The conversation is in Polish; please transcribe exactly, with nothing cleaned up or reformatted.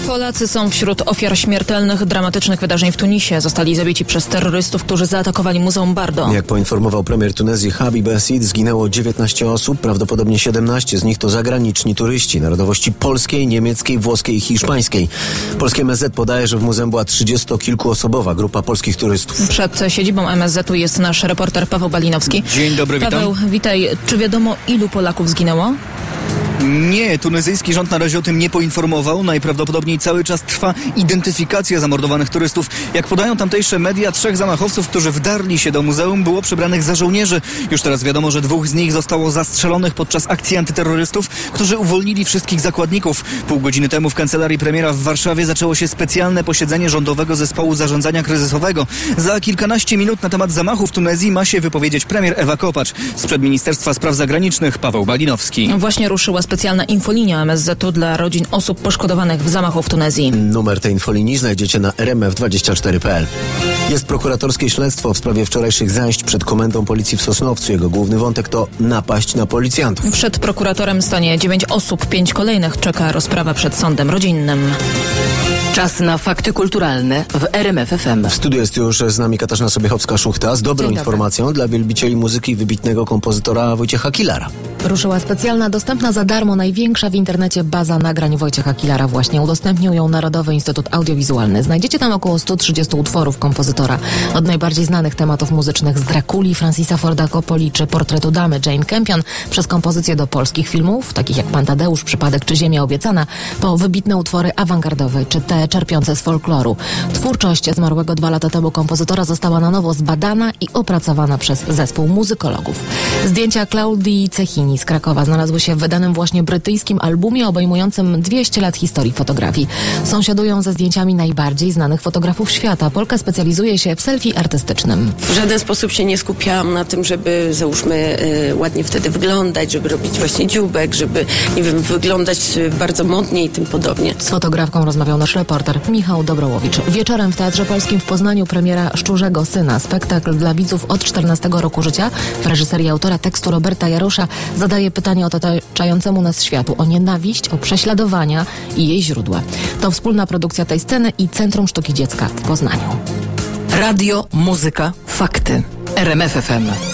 Polacy są wśród ofiar śmiertelnych, dramatycznych wydarzeń w Tunisie. Zostali zabici przez terrorystów, którzy zaatakowali Muzeum Bardo. Jak poinformował premier Tunezji Habib Essid, zginęło dziewiętnaście osób, prawdopodobnie siedemnaście z nich to zagraniczni turyści narodowości polskiej, niemieckiej, włoskiej i hiszpańskiej. Polskie M S Z podaje, że w muzeum była trzydziestokilkuosobowa grupa polskich turystów. Przed siedzibą M S Z-u jest nasz reporter Paweł Balinowski. Dzień dobry, witam. Paweł, witaj. Czy wiadomo, ilu Polaków zginęło? Nie, tunezyjski rząd na razie o tym nie poinformował. Najprawdopodobniej cały czas trwa identyfikacja zamordowanych turystów. Jak podają tamtejsze media, trzech zamachowców, którzy wdarli się do muzeum, było przebranych za żołnierzy. Już teraz wiadomo, że dwóch z nich zostało zastrzelonych podczas akcji antyterrorystów, którzy uwolnili wszystkich zakładników. Pół godziny temu w kancelarii premiera w Warszawie zaczęło się specjalne posiedzenie Rządowego Zespołu Zarządzania Kryzysowego. Za kilkanaście minut na temat zamachu w Tunezji ma się wypowiedzieć premier Ewa Kopacz. Sprzed Ministerstwa Spraw Zagranicznych Paweł Balinowski. Właśnie ruszyła specjalna infolinia M S Z-u dla rodzin osób poszkodowanych w zamachu w Tunezji. Numer tej infolinii znajdziecie na r m f dwadzieścia cztery kropka p l. Jest prokuratorskie śledztwo w sprawie wczorajszych zajść przed komendą policji w Sosnowcu. Jego główny wątek to napaść na policjantów. Przed prokuratorem stanie dziewięć osób, pięć kolejnych czeka rozprawa przed sądem rodzinnym. Czas na fakty kulturalne w R M F F M. W studiu jest już z nami Katarzyna Sobiechowska-Szuchta z dobrą informacją dla wielbicieli muzyki wybitnego kompozytora Wojciecha Kilara. Ruszyła specjalna, dostępna za darmo, największa w internecie baza nagrań Wojciecha Kilara. Właśnie udostępnił ją Narodowy Instytut Audiowizualny. Znajdziecie tam około sto trzydzieści utworów kompozytora. Od najbardziej znanych tematów muzycznych z Drakuli, Francisa Forda Coppoli czy Portretu Damy Jane Campion, przez kompozycje do polskich filmów, takich jak Pan Tadeusz, Przypadek czy Ziemia Obiecana, po wybitne utwory awangardowe czy te czerpiące z folkloru. Twórczość zmarłego dwa lata temu kompozytora została na nowo zbadana i opracowana przez zespół muzykologów. Zdjęcia Klaudii Cechini z Krakowa znalazły się w wydanym właśnie brytyjskim albumie obejmującym dwieście lat historii fotografii. Sąsiadują ze zdjęciami najbardziej znanych fotografów świata. Polka specjalizuje się w selfie artystycznym. W żaden sposób się nie skupiałam na tym, żeby załóżmy y, ładnie wtedy wyglądać, żeby robić właśnie dzióbek, żeby, nie wiem, wyglądać bardzo modnie i tym podobnie. Z fotografką rozmawiał nasz reporter Michał Dobrołowicz. Wieczorem w Teatrze Polskim w Poznaniu premiera Szczurzego Syna. Spektakl dla widzów od czternastego roku życia. W reżyserii autora tekstu Roberta Jarosza zadaje pytanie otaczającemu nas światu, o nienawiść, o prześladowania i jej źródła. To wspólna produkcja tej sceny i Centrum Sztuki Dziecka w Poznaniu. Radio, muzyka, fakty. R M F F M.